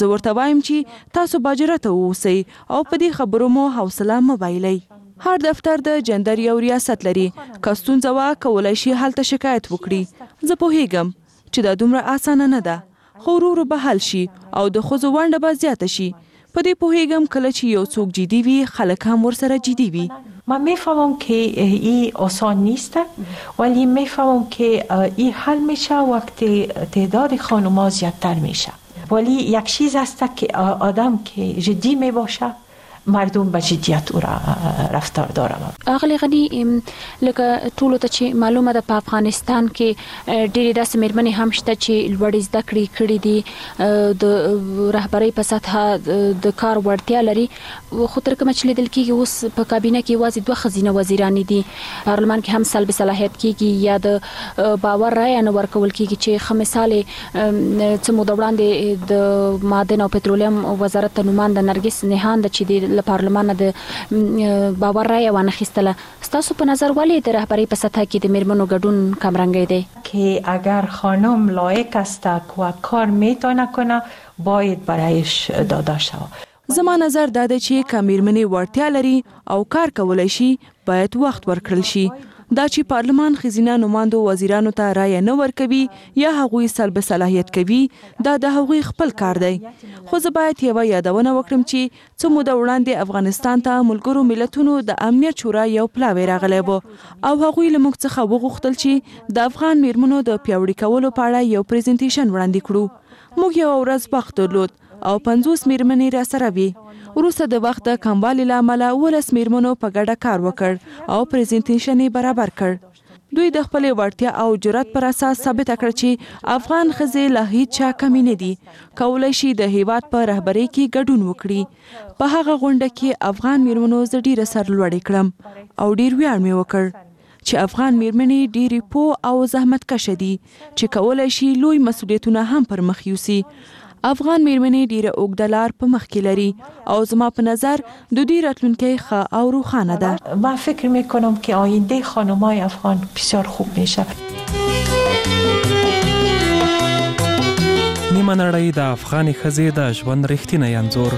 زه ورته وایم چې تاسو باجرته اوسئ او په دې خبرو مو حوصله مه بایلئ. هر دفتر د جندر یو ریاست لري. که ستونزه وه کولی شي هلته شکایت وکړي. زه پوهیږم چې دا دومره اسانه نه ده، خو ورو ورو به حل شي او د ښځو ونډه به زیاته شي. په دې پوهیږم کله چې یو څوک جدي وي خلک هم ورسره جدي وي. من میفهمم که این آسان نیست، ولی میفهمم که این حل میشه وقتی تعداد خانم‌ها زیادتر میشه. ولی یک چیز است که آدم که جدی میباشه مردم به جدیت او را رفتار داره. اغلی غنی لکه ټولو ته چې معلومه ده په افغانستان کې ډېرې داسې مېرمنې هم شته چې لوړې زده کړې کړې دي، د رهبرۍ په سطحه د کار وړتیا لري، خو تر کومه چې لیدل کېږي اوس په کابینه کې یوازې 2 ښځینه وزیرانې دي. پارلمان کې هم سلب صلاحیت کېږي یا د باور رایه نه ورکول کېږي چې ښه مثال څه موده وړاندې د معدن او پترولیم وزارت ته نومانده نرګس نهان ده چې له پارلمان د باور رایه وانخیستله. ستاسو په نظر ولې د رهبرۍ په سطح کې د میرمنو ګډون کمرنګی دی؟ که اگر خانم لایق است و کار میتونه کنه باید برایش داده شود. زما نظر دا ده چې که میرمنې وړتیا لري او کار کولی شي باید وخت ورکړل شي. دا چې پارلمان ښځینه نوماندو وزیرانو ته رایه نه ورکوي یا هغوی سلب صلاحیت کوي، دا د هغوی خپل کار دی. خو زه باید یوه یادونه وکړم چې څه موده وړاندې افغانستان ته ملګرو ملتونو د امنیت شورا یو پلاوی راغلی و او هغوی له موږ څخه وغوښتل چې د افغان میرمنو د پیاوړي کولو په اړه یو پریزنټیشن وړاندې کړو. موږ یوه ورځ وخت درلود او 50 میرمنې را سره وي. وروسته د وخت د کموالي له امله 12 میرمنو په ګډه کار وکړ او پریزنټیشن یې برابر کړ. دوی د خپلې وړتیا او جرأت پر اساس ثابته کړه چې افغان ښځې له هیڅ چا کمې نه دي، کولی شي د هیواد په رهبرۍ کې ګډون وکړي. په هغه غونډه کې افغان میرمنو زه ډیره سرلوړې کړم او ډیر ویاړ مې وکړ چې افغان میرمنې ډیرې پوه او زحمتکشه دي چې کولی شي لوی مسؤلیتونه هم پر مخ یوسي. افغان میرمنې ډیره اوږده لار په مخ کې لري او زما په نظر د دوی راتلونکی ښه او روښانه ده. من فکر میکنم که آینده خانم‌های افغان بسیار خوب میشه. نیمه نړۍ د افغاني ښځې د ژوند رښتینی انځور.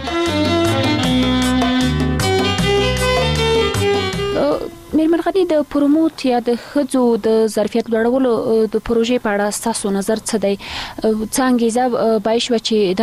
میرمن غنی د پروموت یا د ښځو د ظرفیت لوړولو د پروژې په اړه ستاسو نظر څه دی؟ څه انګیزه باعث شوه چې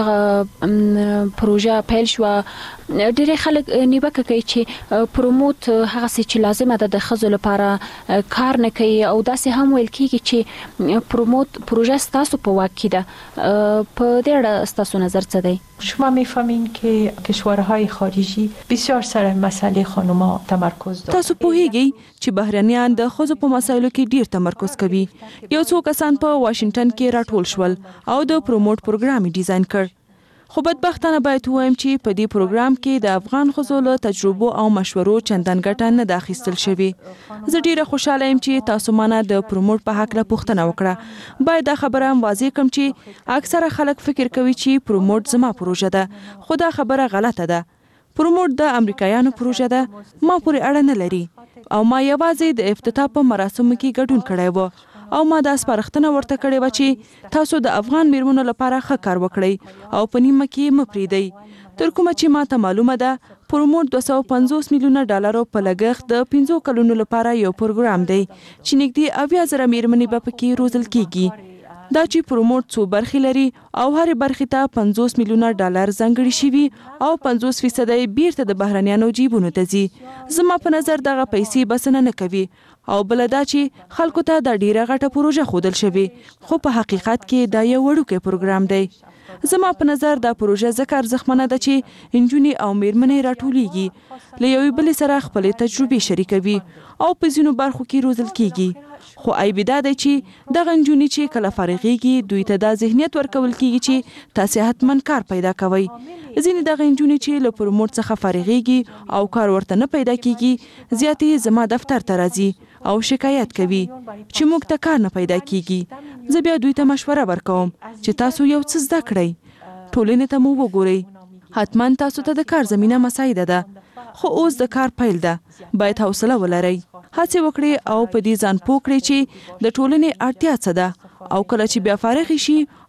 دغه پروژه پیل شوه؟ ډېری خلک نیوکه کوي چې پروموت هغسې چې لازمه ده د ښځو لپاره کار نه کوي او داسې هم ویل کېږي چې پروموت پروژه ستاسو په واک کې ده. په دې اړه ستاسو نظر څه دی؟ شما میفهمین که کشورهای خارجی بسیار سر مسئله خانم‌ها تمرکز دارند. تاسو پوهیږئ چې بهرنیان د ښځو په مسایلو کې ډیر تمرکز کوي. یو څو کسان په واشنگټن کې راټول شول او د پروموت پروګرام ډیزاین کړ. خو بدبختانه باید ووایم چې په دې پروګرام کې د افغان ښځو له تجربو او مشورو چندان ګټه نه ده اخیستل شوې. زه ډیره خوشحاله یم چې تاسو مانه د پروموت په هکله پوښتنه وکړه. باید دا خبره هم واضح کړم چې اکثره خلک فکر کوي چې پروموت زما پروژه ده، خو دا خبره غلطه ده. پروموت د امریکایانو پروژه ده، ما پورې اړه نه لري او ما یوازې د افتتاح په مراسمو کې ګډون کړی و او ما دا سپارښتنه ورته کړې وه چې تاسو د افغان میرمنو لپاره ښه کار وکړئ او په نیمه کې مه پرېږدئ. تر کومه چې ما ته معلومه ده پروموت 250 میلیونه ډالرو په لګښت د 5 کلونو لپاره یو پروګرام دی چې نږدې 80,000 میرمنې به پکې روزل کیږي. دا چې پروموت څو برخې لري او هرې برخې ته 50 میلیونه ډالر ځانګړي شوي او 50% یې بیرته د بهرنیانو جیبونو ته ځي. زما په نظر دغه پیسې بسنه نه کوي او بل دا چې خلکو ته دا ډیره غټه پروژه ښودل شوې، خو په حقیقت کې دا یو وړوکی پروګرام دی. زما په نظر دا پروژه ځکه ارزښتمنه ده چې نجونې او میرمنې راټولیږي، له یوې بلې سره خپلې تجربې شریکوي او په ځینو برخو کې روزل کیږي. خو عیب دا دی چې دغه نجونې چې کله فارغېږي دوی ته دا ذهنیت ورکول کیږي چې تاسې حتما کار پیدا کوئ. ځینې دغه نجونې چې له پروموت څخه فارغېږي او کار ورته نه پیدا کیږي زیاتې زما دفتر ته راځي او شکایت کوي چې موږ ته کار نه پیدا کیږي. زه بیا دوی ته مشوره ورکوم چې تاسو یو څه زده کړئ، ټولنې ته مو وګورئ، حتما تاسو ته د کار زمینه مساعده ده، خو اوس د کار پیل ده، باید حوصله ولرئ، هڅې وکړئ او په دې ځان پوه کړئ چې د ټولنې اړتیا څه ده او کله چې بیا فارغ شي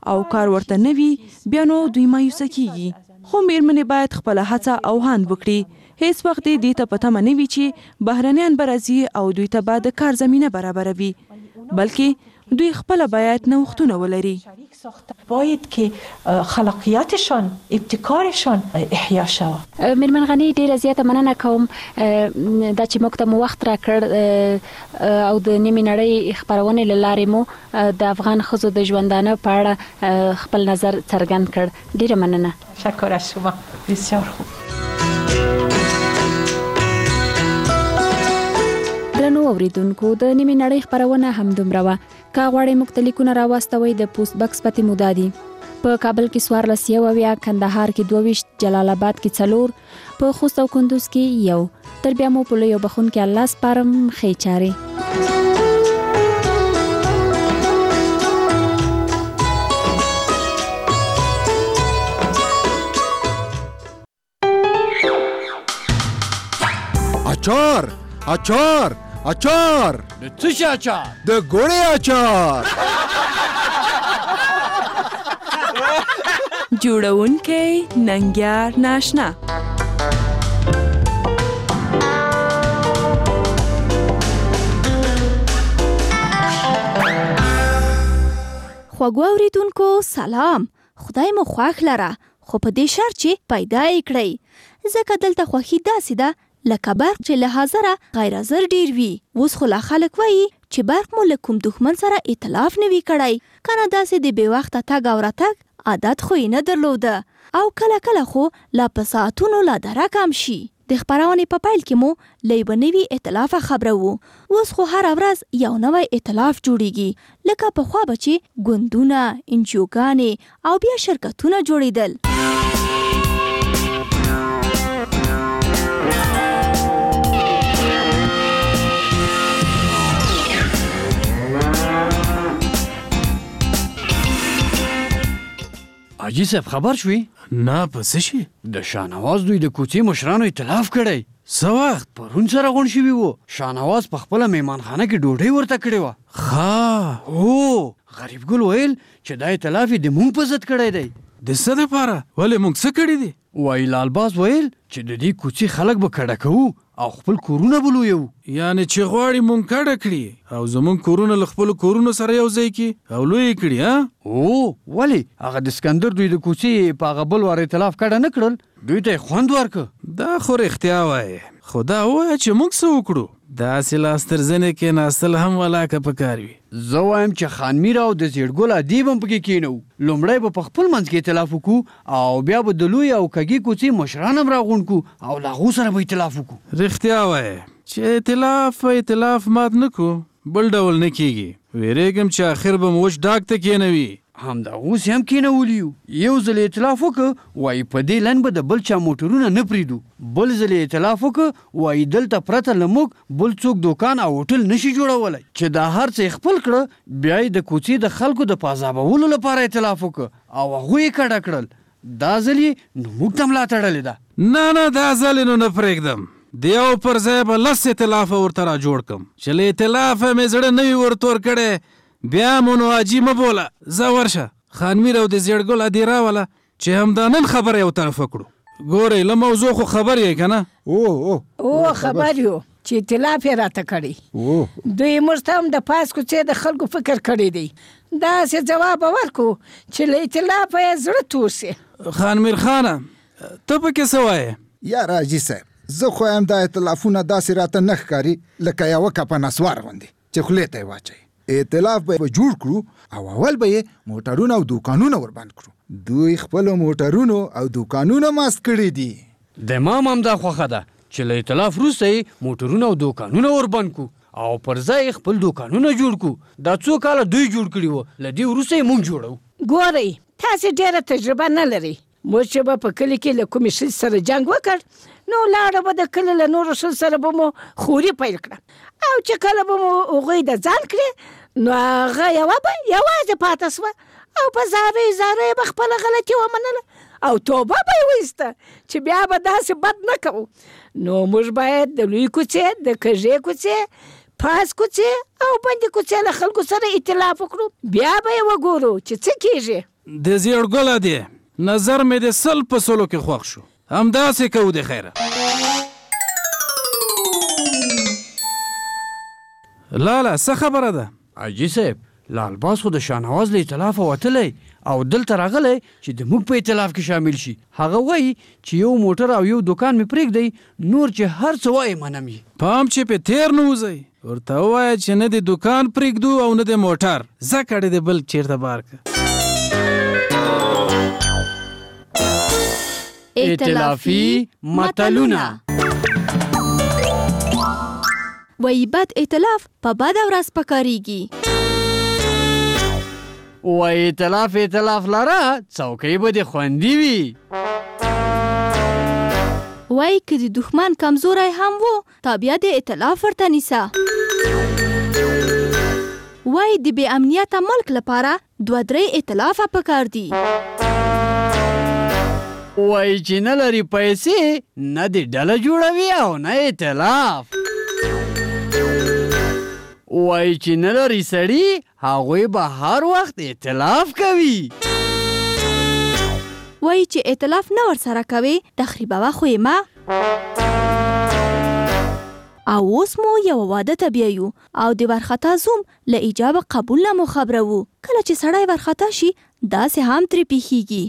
او کار ورته نه وي بیا نو دوی مایوسه کیږي. خو میرمنې باید خپله هڅه او هاند وکړي. هیڅ وخت دې ته په تمه نه وي چې بهرنیان به راځي او دوی ته به د کار زمینه برابروي، بلکې دوی خپله باید نوښتونه ولري. باید که خلاقیتشان ابتکارشان احیا شود. میرمن غنی ډیره زیاته مننه کوم دا چې موږ ته مو وخت راکړ او د نیمې نړۍ خپرونې له لارې مو د افغان ښځو د ژوندانه په اړه خپل نظر څرګند کړ. ډیره مننه. تشکر از شما. بسیار خوب. درنو اوریدونکو د نیمې نړۍ خپرونه همدومره وه. که غواړئ موږ ته لیکونه راواستوئ د پوسټ بکس پتې مو دا دي: په کابل کې 14 کندهار کې 22 جلال آباد کې 4 په خوست او کندوز کې 1. تر بیا مو په لوی بخښونکي الله سپارم. ښې چارې. اچار اچار اچار د څه شي اچار؟ د ګوړې اچار. جوړونکی ننګیار ناشنا. خوږو اوریدونکو سلام. خدای مو خوښ لره، خو په دې شرط چې پیدا یې کړئ، ځکه دلته خوښي داسې ده لکه برق چې له حاضره غیر حاضر ډیر وي. اوس خو لا خلک وایي چې برق مو له کوم دښمن سره ائتلاف نه وي کړی، کنه داسې د بې وخته تګ او راتګ عادت خو یې نه درلوده، او کله کله خو لا په ساعتونو لا درک هم شي. د خپرونې په پیل کې مو له یوه نوي ائتلاف خبره وو، اوس خو هره ورځ یو نوی ائتلاف جوړیږي. لکه پخوا به چې ګوندونه، انجیوګانې او بیا شرکتونه جوړېدل. حاجي صاحب خبر شوي؟ نه په څه شي؟ د شاهنواز دوی د کوڅې مشرانو ائتلاف کړی. څه وخت؟ پرون سره غونډ شوي وو. شاهنواز په خپله میهمانخانه کې ډوډۍ ورته کړې وه. ښه. هو غریب ګل ویل چې دا ائتلاف یې د مونږ په ضد کړی دی. د څه دپاره؟ ولې موږ څه کړي دي؟ وایي لالباز ویل چې د دې کوڅې خلک به کډه کوو او خپل کورونه به لویو. یعنې چې غواړي مونږ کډه کړي او زمونږ کورونه له خپلو کورونو سره یو ځای کړي او لوی کړي. ولې هغه د اسکندر دوی د کوڅې په هغه بل وار ائتلاف کډه نه کړل، دوی ته یې خوند ورکړ. دا خو رښتیا وایې، خو دا ووایه چې موږ څه وکړو؟ داسې لاس تر زنې کېناستل هم ولاکه پکار وي. زه وایم چې خان میر او د زیړګل ادیب هم پکې کېنو. لومړی به په خپل منځ کې ائتلاف وکړو او بیا به د لوی او کږې کوڅې مشران هم راغونډ کړو او له هغو سره به ائتلاف وکړو. رښتیا وایې چې ائتلاف مات نه کړو بل ډول نه کېږي. ویرېږم چې آخر به مو وچ ډاک ته کېنوي. همدغوس یې هم کېنولي یو. یو ځل ائتلاف وکړه وایي په دې لن به د بل چا موټرونه نه پرېږدو. بل ځل ائتلاف وکړه وایي دلته پرته له موږ بل څوک دوکان او هوټل نشي جوړولی. چې دا هر څه یې خپل کړه، بیا یې د کوڅې د خلکو د پازابولو لپاره ائتلاف وکړه او هغوی یې کډه کړل. دا ځل یې نو موږ ته ملا تړلې ده. نه دا ځل یې نو نه پرېږدم. د یو پر ځای به 10 ائتلافه ورته را جوړ کړم چې له ائتلافه مې زړه نه وي ورته ورکړی. بیا مو نو حاجي مه بوله، ځه ورشه خان میر او د زیړګل ادي راوله چې همدا نن خبره یو طرفه کړو. ګورئ له موضوع خو خبر یې که نه؟ خبر یو چې ائتلاف یې راته کړی. دوی موږ ته هم د پاس کوڅې د خلکو فکر کړی دی. داسې جواب ورکړو چې له ائتلافه یې زړه تور سي. خان میر خانه ته پکې څه وایې؟ یاره حاجي صاحب، زه خو یم دا ائتلافونه داسې راته نه ښکاري لکه یوه کپه نسوار غوندې چې خولې ته یې واچوي. ائتلاف به جوړ کړو او اول به یې موټرونه او دوکانونه وربند کړو. دوی خپلو موټرونو او دوکانونه ماست کړي دي. د ما هم دا خوښه ده چې له ائتلاف وروسته یې موټرونه او دوکانونه وربند کړو او پر ځای خپل دوکانونه جوړ کړو. دا څو کاله دوی جوړ کړي وو، له دې وروسته یې موږ جوړو. ګورئ تاسې ډېره تجربه نه لرئ. موږ چې به په کلي کې له کومې ښځې سره جنګ وکړ نو لاړه به د کلي له نورو ښځو سره به مو خوري پیل کړه او چې کله به مو هغوی د ځان کړې نو هغه یوه به یوازې پاته سوه او په زاریو به خپله غلطي ومنله او توبه به یې وایسته چې بیا به داسې بد نه کوو. نو موږ باید د لوی کوڅې د کږې کوڅې پاس کوڅې او بندې کوڅې له خلکو سره ائتلاف وکړو بیا به یې وګورو چې څه کیږي. د زیړ ګله دی نظر مې د 100 په 100 کې خوښ شو. همداسې کوو د خیره. لالا څه خبره ده؟ حاجي صاحب لالباس خو د شاهنواز له ائتلاف وتلی او دلته راغلی چې د موږ په ائتلاف کې شامل شي. هغه وایي چې یو موټر او یو دوکان مې پرېږدی نور چې هر څه وایي منم یې. پام چې په تیر نه وځئ. ورته ووایه چې نه د دوکان پرېږدو او نه د موټر. ځه کړې د بل چېرته بار که. ائتلافي متلونه. وایي بد ائتلاف په بده ورځ پکارېږي. وایي ائتلاف لره څوکۍ به دې خوندي وي. وایي که د دښمن کمزوری هم و تا بیا د ائتلاف ورته نیسه. وایي د بې امنیته ملک لپاره 2-3 ائتلافه پکار دي. وایي چې نه لري پیسې نه د ډله جوړوي او نه ائتلاف. وایي چې نه لري سړي هغوی به هر وخت ائتلاف کوي. وایي چې ائتلاف نه ورسره کوي تخریبوه خو یې ما. او اوس مو یوه واده ته بیایو او د ورخطا زوم له ایجاب قبول نه مو خبروو. کله چې سړی ورخطا شي داسې هم ترې پیښیږي.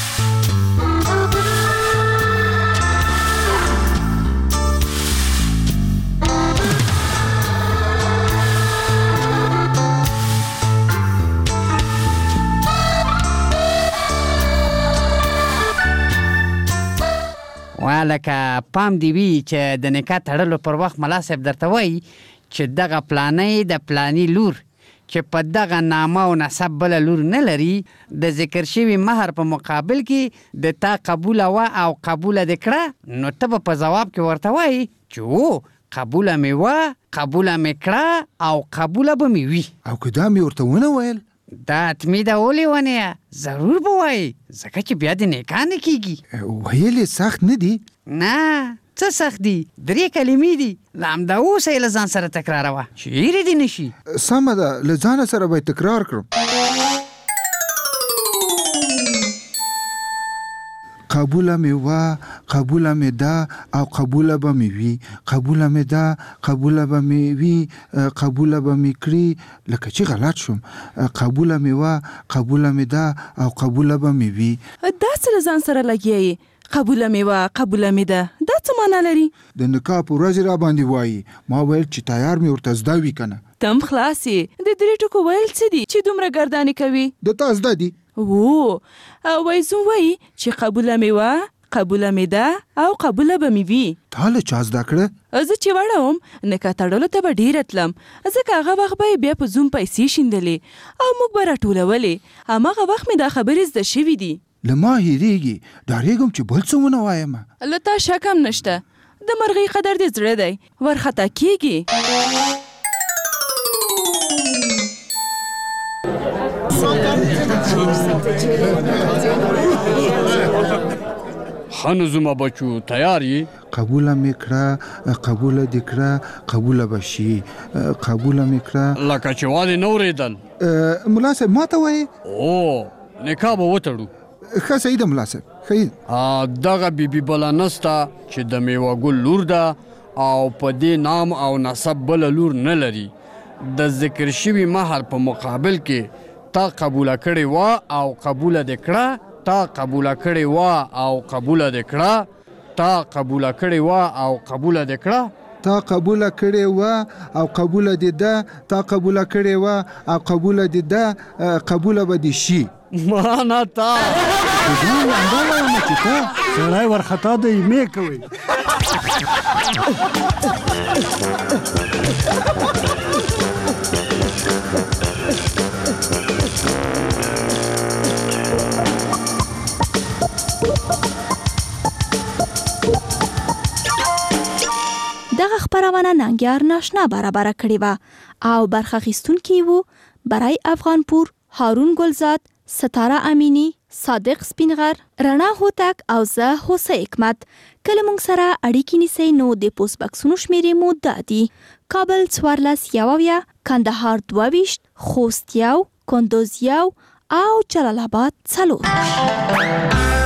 لکه پام دی وي چې د نکاح تړلو پر وخت ملا صاحب درته وایي چې دغه پلانۍ د پلاني لور چې په دغه نامه او نسب بله لور نه لري د ذکر شوي مهر په مقابل کې د تا قبوله وه او قبوله دې کړه نو ته به په ځواب کې ورته وایي چې او قبوله مې وه قبوله مې کړه او قبوله به مې وي. او که دا مې ورته ونه ویل دا حتمي ده ولې ونیه ضرور به وایي ځکه چې بیا د نکاح نه کېږي. ویل یې سخت نه دي؟ نه څه سخت دي 3 کلمې دي. له همدا اوسه یې له ځان سره تکراروه چې هېرې دې نه شي. سمه ده له ځانه سره به یې تکرار کړم. قبوله مې وه قبوله مې ده او قبوله به مې وي. قبوله مې ده قبوله به مې وي قبوله به مې کړي. لکه چې غلط شم. قبوله مې وه قبوله مې ده او قبوله به مې وي. دا څه له ځان سره لګیایي؟ قبوله مې وه قبوله مې ده دا څه معنا لري؟ د نکاح په ورځې را باندې وایي. ما ویل چې تیار مې ورته زده وي که نه. تم خلاص یې. د 3 ټکو ویل څه دي چې دومره ګردانې کوي؟ د تا زده دي. وایي زوم وایي چې قبوله مې وه قبوله مې ده او قبوله به مې وي. تا له چا زده کړه؟ زه چې وړه وم نکاح تړلو ته به ډېره تلم ځکه هغه وخت به یې بیا په زوم پیسې شیندلې او موږ به راټولولې. هماغه وخت مې دا خبرې زده شوي دي. له ما هېرېږي ډارېږم چې بل څه ونه وایم. له تا شک هم نشته. د مرغۍ قدر دې زړه دی ورخطا کېږي. ښه نو زما بچو تیار یې؟ قبوله مې کړه قبوله دې کړه قبوله به شي قبوله مې کړه. لکه چې واده نه اورېدل. ملا صاحب ما ته وایې؟ او نکاح به وتړو. ښه صحیح ده ملا صاحب ښه. دغه بیبي بله نسته چې د میوه ګل لور ده او په دې نام او نسب بله لور نه لري. د ذکر شوي مهر په مقابل کې تا قبوله کړې وه او قبوله دې کړه. تا قبوله کړې وه او قبوله دې کړه. تا قبوله کړې وه او قبوله دې کړه. تا قبوله کړې وه او قبوله دې ده. تا قبوله کړې وه او قبوله دې ده قبوله به دې شي. مانا تا ځان لنډه وایم چې تا سړی ورخطا د ایمې کوي. دغه خپرونه ننګیار ناشنا برابره کړې وه او برخه اخیستونکي وو برای افغانپور هارون ګلزاد ستاره امینی صادق سپینغر، رڼا هوتک او زه هوسه حکمت. کله مونږ سره اړیکې نیسئ نو د پوسټ بکسونو شمیرې مو دا دي: کابل 14 کندهار 22 خوست 1 کندوز 1 او جلال آباد 4.